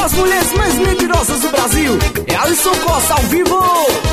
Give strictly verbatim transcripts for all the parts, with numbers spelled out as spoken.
das mulheres mais mentirosas do Brasil é Alisson Costa ao vivo.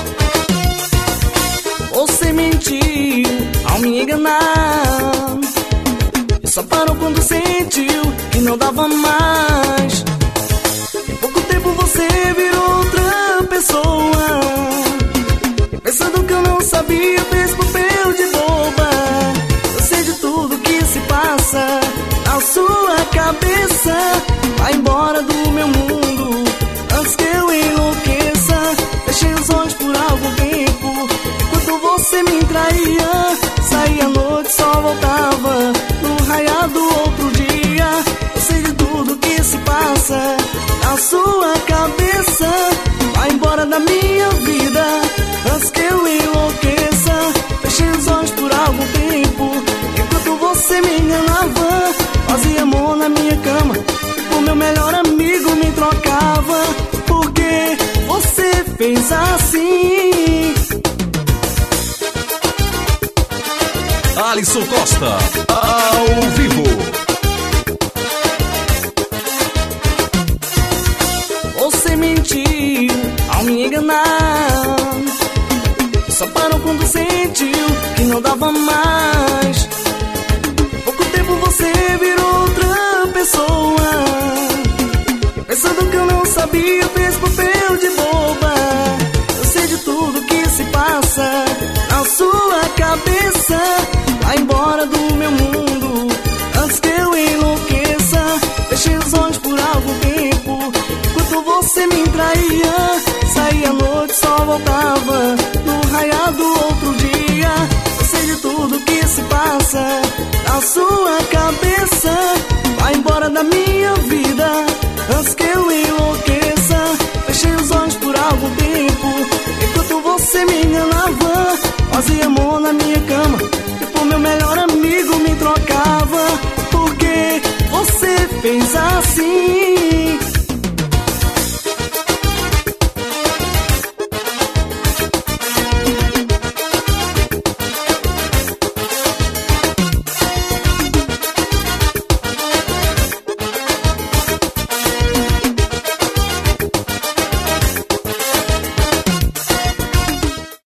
Você mentiu ao me enganar, e só parou quando sentiu que não dava mais. Em pouco tempo você virou outra pessoa, e pensando que eu não sabia, fez papel de boba. Eu sei de tudo que se passa na sua cabeça. Vai embora do meu mundo antes que eu enlouqueça. Fechei os olhos por algum tempo enquanto você me traía. Saía à noite, só voltava no raiar do outro dia. Eu sei de tudo que se passa na sua cabeça. Vai embora da minha vida antes que eu enlouqueça. Fechei os olhos por algum tempo enquanto você me enganava. Fazia amor na minha cama, o meu melhor amigo me trocava. Por que você fez assim? Alisson Costa, ao vivo. Você mentiu ao me enganar, só parou quando sentiu que não dava mais. Em pouco tempo você virou outra pessoa, e pensando que eu não sabia, fez papel de boba. Eu sei de tudo que se passa na sua cabeça. Vai embora do meu mundo antes que eu enlouqueça. Fechei os olhos por algum tempo enquanto você me traía. Saía à noite, só voltava no raiar do outro dia. Eu sei de tudo que se passa na sua cabeça. Vai embora da minha vida antes que eu enlouqueça. Fechei os olhos por algum tempo enquanto você me enganava. Fazia amor na minha cama, o meu melhor amigo me trocava. Por que você fez assim?